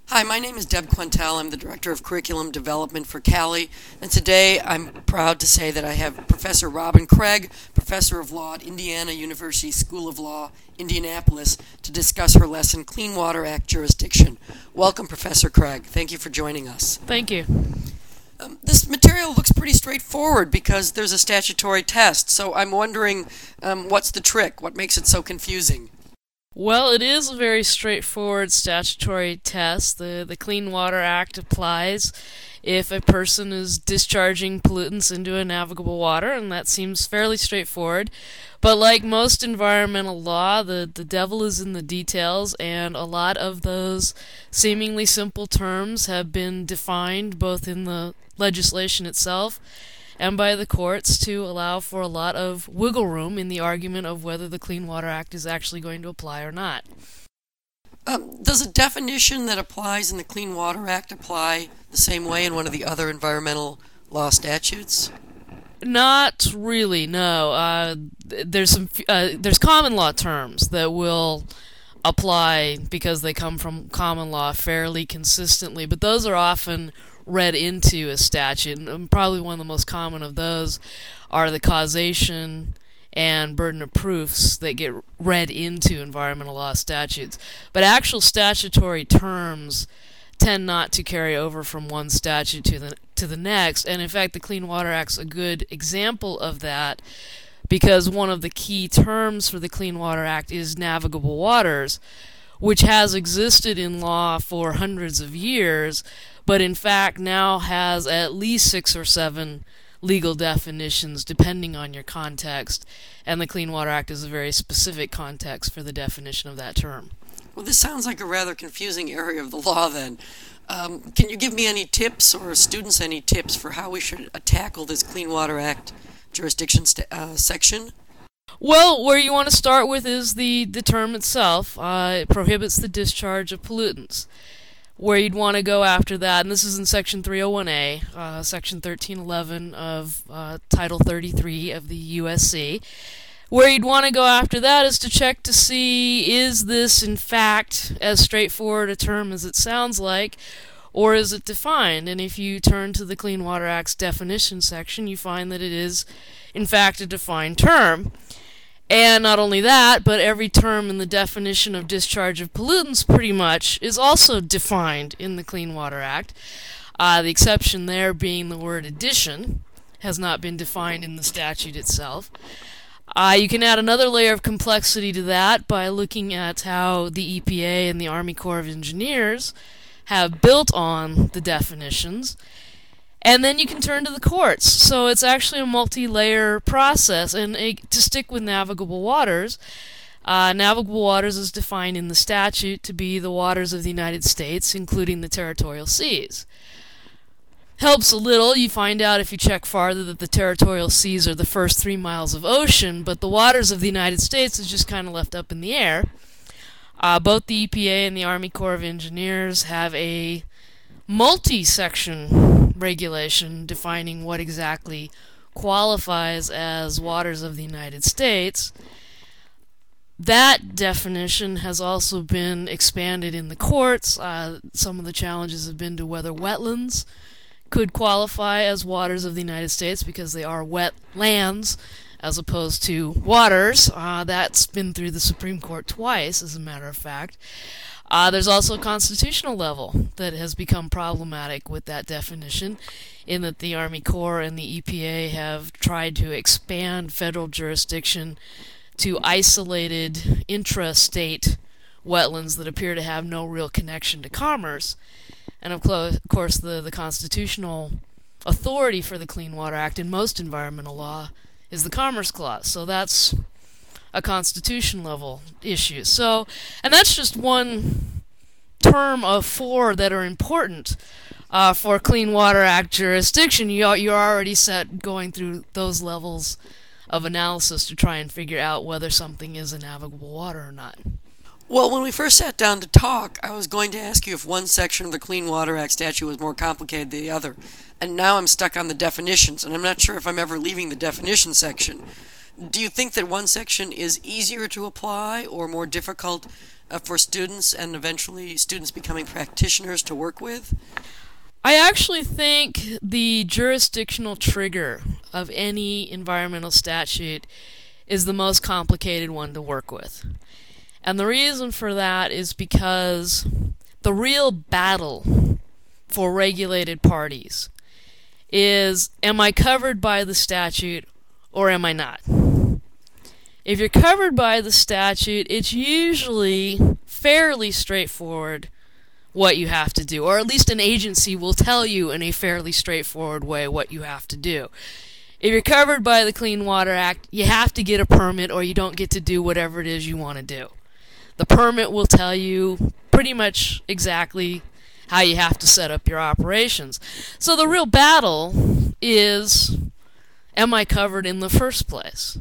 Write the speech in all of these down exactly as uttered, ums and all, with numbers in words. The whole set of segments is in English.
Hi, my name is Deb Quintel. I'm the Director of Curriculum Development for Cali, and today I'm proud to say that I have Professor Robin Craig, Professor of Law at Indiana University School of Law, Indianapolis, to discuss her lesson, Clean Water Act Jurisdiction. Welcome, Professor Craig. Thank you for joining us. Thank you. Um, this material looks pretty straightforward because there's a statutory test, so I'm wondering um, what's the trick? What makes it so confusing? Well, it is a very straightforward statutory test. The, the Clean Water Act applies if a person is discharging pollutants into a navigable water, and that seems fairly straightforward. But like most environmental law, the, the devil is in the details, and a lot of those seemingly simple terms have been defined both in the legislation itself and by the courts to allow for a lot of wiggle room in the argument of whether the Clean Water Act is actually going to apply or not. Um, does a definition that applies in the Clean Water Act apply the same way in one of the other environmental law statutes? Not really, no. Uh, there's some uh, there's common law terms that will apply because they come from common law fairly consistently, but those are often read into a statute, and probably one of the most common of those are the causation and burden of proofs that get read into environmental law statutes. But actual statutory terms tend not to carry over from one statute to the to the next, and in fact the Clean Water Act's a good example of that, because one of the key terms for the Clean Water Act is navigable waters, which has existed in law for hundreds of years, but in fact now has at least six or seven legal definitions depending on your context, and the Clean Water Act is a very specific context for the definition of that term. Well, this sounds like a rather confusing area of the law then. Um, can you give me any tips, or students any tips, for how we should uh, tackle this Clean Water Act jurisdiction st- uh, section? Well, where you want to start with is the, the term itself. Uh, it prohibits the discharge of pollutants. Where you'd want to go after that, and this is in Section three oh one A, uh, Section thirteen eleven of uh, Title thirty-three of the U S C. Where you'd want to go after that is to check to see, is this in fact as straightforward a term as it sounds like, or is it defined? And if you turn to the Clean Water Act's definition section, you find that it is in fact a defined term. And not only that, but every term in the definition of discharge of pollutants pretty much is also defined in the Clean Water Act. Uh, the exception there being the word addition has not been defined in the statute itself. Uh, you can add another layer of complexity to that by looking at how the E P A and the Army Corps of Engineers have built on the definitions. And then you can turn to the courts. So it's actually a multi-layer process. And a, to stick with navigable waters, uh, navigable waters is defined in the statute to be the waters of the United States, including the territorial seas. Helps a little. You find out if you check farther that the territorial seas are the first three miles of ocean, but the waters of the United States is just kind of left up in the air. Uh, both the E P A and the Army Corps of Engineers have a multi-section regulation defining what exactly qualifies as waters of the United States. That definition has also been expanded in the courts. Uh, some of the challenges have been to whether wetlands could qualify as waters of the United States because they are wet lands as opposed to waters. Uh, that's been through the Supreme Court twice, as a matter of fact. Uh, there's also a constitutional level that has become problematic with that definition, in that the Army Corps and the E P A have tried to expand federal jurisdiction to isolated intra-state wetlands that appear to have no real connection to commerce. And of course, the, the constitutional authority for the Clean Water Act in most environmental law is the Commerce Clause. So that's a constitution level issue. So, and that's just one term of four that are important uh, for Clean Water Act jurisdiction. You, you're already set going through those levels of analysis to try and figure out whether something is a navigable water or not. Well, when we first sat down to talk, I was going to ask you if one section of the Clean Water Act statute was more complicated than the other. And now I'm stuck on the definitions, and I'm not sure if I'm ever leaving the definition section. Do you think that one section is easier to apply or more difficult uh, for students and eventually students becoming practitioners to work with? I actually think the jurisdictional trigger of any environmental statute is the most complicated one to work with. And the reason for that is because the real battle for regulated parties is, am I covered by the statute or am I not? If you're covered by the statute, it's usually fairly straightforward what you have to do, or at least an agency will tell you in a fairly straightforward way what you have to do. If you're covered by the Clean Water Act, you have to get a permit or you don't get to do whatever it is you want to do. The permit will tell you pretty much exactly how you have to set up your operations. So the real battle is, am I covered in the first place?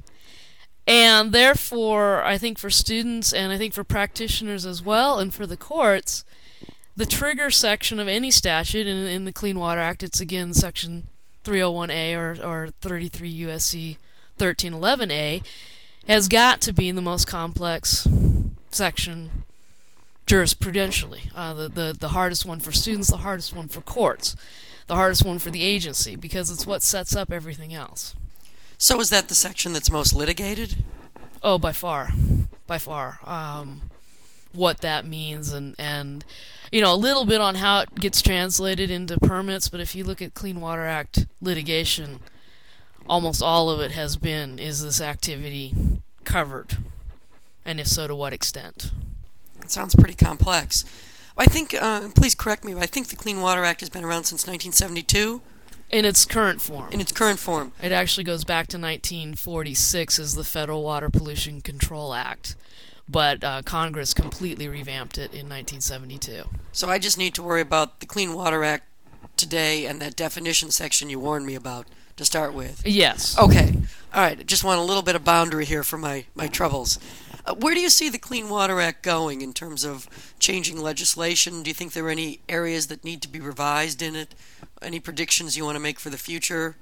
And therefore, I think for students and I think for practitioners as well and for the courts, the trigger section of any statute in, in the Clean Water Act, it's again section three oh one A or, or thirty-three U S C thirteen eleven A, has got to be the most complex section jurisprudentially. Uh, the, the, the hardest one for students, the hardest one for courts, the hardest one for the agency, because it's what sets up everything else. So is that the section that's most litigated? Oh, by far. By far. Um, what that means and, and you know, a little bit on how it gets translated into permits, but if you look at Clean Water Act litigation, almost all of it has been, is this activity covered? And if so, to what extent? It sounds pretty complex. I think, uh, please correct me, but I think the Clean Water Act has been around since nineteen seventy-two? In its current form. In its current form. It actually goes back to nineteen forty-six as the Federal Water Pollution Control Act. But uh, Congress completely revamped it in nineteen seventy-two. So I just need to worry about the Clean Water Act today and that definition section you warned me about to start with. Yes. Okay. All right. Just want a little bit of boundary here for my, my troubles. Uh, where do you see the Clean Water Act going in terms of changing legislation? Do you think there are any areas that need to be revised in it? Any predictions you want to make for the future?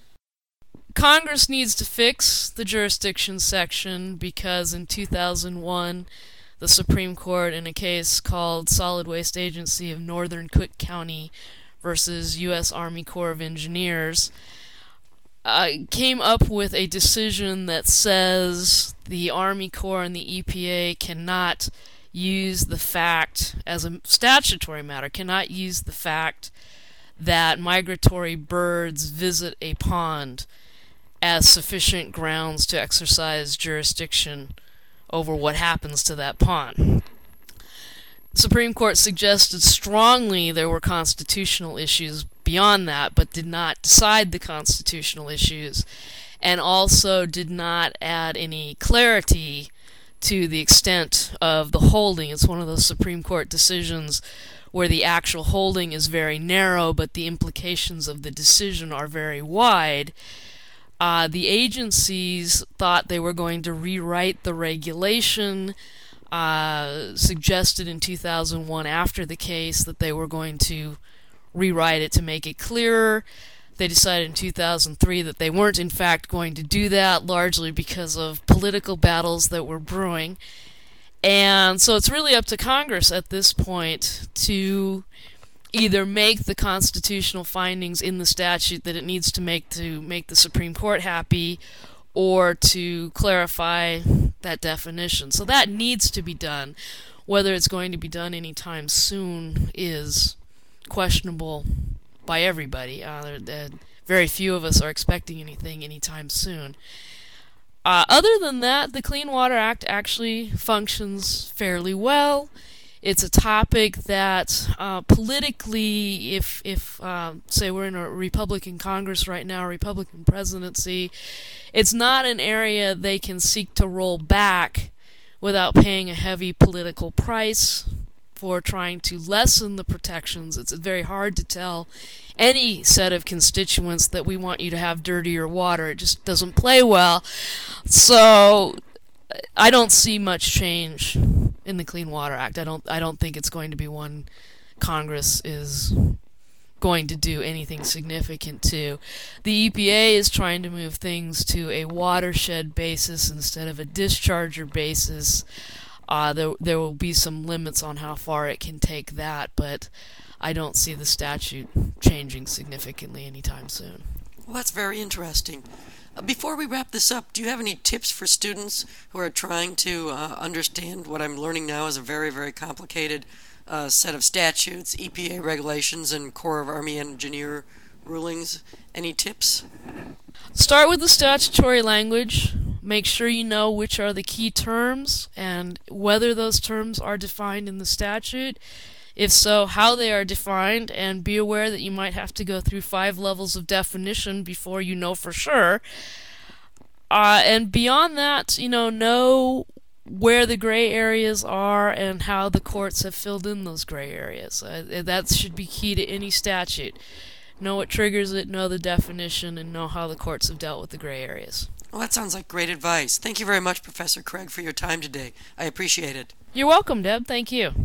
Congress needs to fix the jurisdiction section because in two thousand one, the Supreme Court, in a case called Solid Waste Agency of Northern Cook County versus U S Army Corps of Engineers, uh, came up with a decision that says the Army Corps and the E P A cannot use the fact, as a statutory matter, cannot use the fact that migratory birds visit a pond as sufficient grounds to exercise jurisdiction over what happens to that pond. The Supreme Court suggested strongly there were constitutional issues beyond that, but did not decide the constitutional issues, and also did not add any clarity to the extent of the holding. It's one of those Supreme Court decisions where the actual holding is very narrow, but the implications of the decision are very wide. Uh, the agencies thought they were going to rewrite the regulation, uh, suggested in two thousand one after the case that they were going to rewrite it to make it clearer. They decided in two thousand three that they weren't in fact going to do that, largely because of political battles that were brewing. And so it's really up to Congress at this point to either make the constitutional findings in the statute that it needs to make to make the Supreme Court happy, or to clarify that definition. So that needs to be done. Whether it's going to be done anytime soon is questionable by everybody. Uh, there, very few of us are expecting anything anytime soon. Uh, other than that, the Clean Water Act actually functions fairly well. It's a topic that uh, politically, if, if uh, say we're in a Republican Congress right now, a Republican presidency, it's not an area they can seek to roll back without paying a heavy political price for trying to lessen the protections. It's very hard to tell any set of constituents that we want you to have dirtier water. It just doesn't play well. So I don't see much change in the Clean Water Act. I don't I don't think it's going to be one Congress is going to do anything significant to. The E P A is trying to move things to a watershed basis instead of a discharger basis. uh, there there will be some limits on how far it can take that, but I don't see the statute changing significantly anytime soon. Well, that's very interesting. Uh, before we wrap this up, do you have any tips for students who are trying to uh, understand what I'm learning now is a very, very complicated uh, set of statutes, E P A regulations, and Corps of Army Engineer rulings? Any tips? Start with the statutory language. Make sure you know which are the key terms and whether those terms are defined in the statute. If so, how they are defined, and be aware that you might have to go through five levels of definition before you know for sure. Uh, and beyond that, you know, know where the gray areas are and how the courts have filled in those gray areas. Uh, that should be key to any statute. Know what triggers it, know the definition, and know how the courts have dealt with the gray areas. Well, that sounds like great advice. Thank you very much, Professor Craig, for your time today. I appreciate it. You're welcome, Deb. Thank you.